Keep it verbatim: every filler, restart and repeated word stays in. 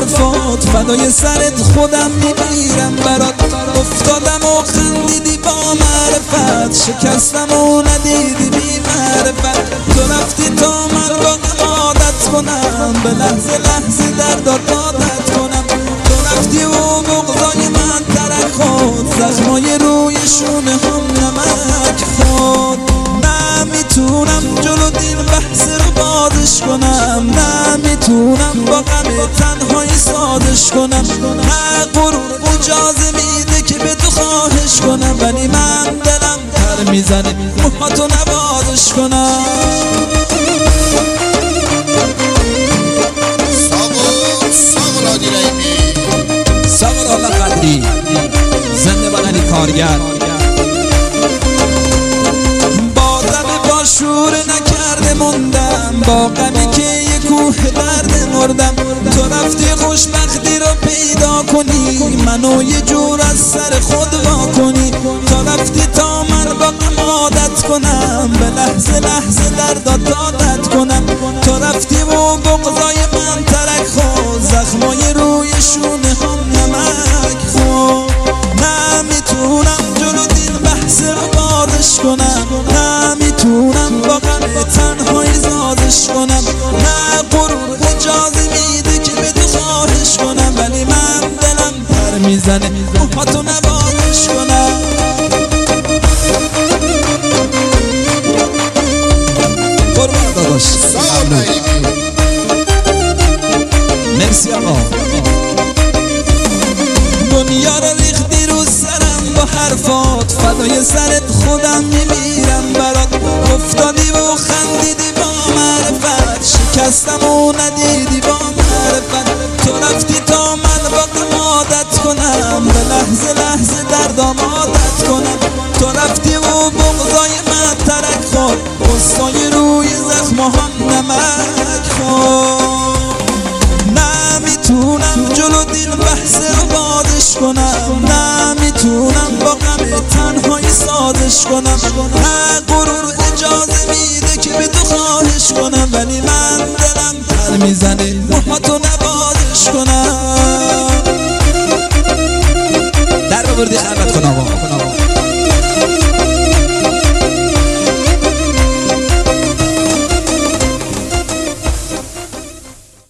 حرفات، فدای سرت خودم میمیرم برات. افتادم و خندیدی با معرفت، شکستم و ندیدی بی معرفت. تو رفتی تا من با عادت کنم، به لحظه لحظه دردات عادت کنم. تو رفتی و بغضای من ترک خود، زخمای روی شونه هم نمک خود. نمیتونم جلو دین بحث رو بادش کنم، نمیتونم با غم تنهایی سادش کنم. نه غرور اجازه میده که به تو خواهش کنم، ولی من دلم پر میزنه موهاتو نبادش کنم. ساغر آلا قدری، زنده بغلی کارگر. با دم با شور نکرده موندم، با غمی که یه کوه درد مردم. تو رفتی خوشبختی رو پیدا کنی، منو یه جور از سر خود وا کنی. تو رفتی تا من با غم عادت کنم، به لحظه لحظه دردات عادت کنم. تو رفتی و بغضای من ترک خود، زخمای روی شونه هم نمک خود. نمیتونم جلو دین بحث رو بادش کنم، نمیتونم با غم تنهایی زادش کنم. نه غرور اجازه میده که به تو خواهش کنم، ولی من دلم پر میزنه موهاتو نبادش کنم. قربان داداش مرسی آقا. دنیا رو ریختی رو سرم با حرفات، فدای سرت خودم میمیرم برات. افتادی و خندیدی با معرفت، شکستم و ندیدی با معرفت. تو رفتی تا من با غم عادت کنم، به لحظه لحظه دردام عادت کنم. تو رفتی و بغضای من ترک خورد، غصای روی زخمهام نمک خورد. نمیتونم جلو دین بحث رو بادش کنم، نمیتونم با غم تنهایی سادش کنم. نه غرور اجازه میده که به تو خواهش کنم، ولی من دلم پر میزنه موهاتو نبادش کنم. در ببردی خلوت کن آقا.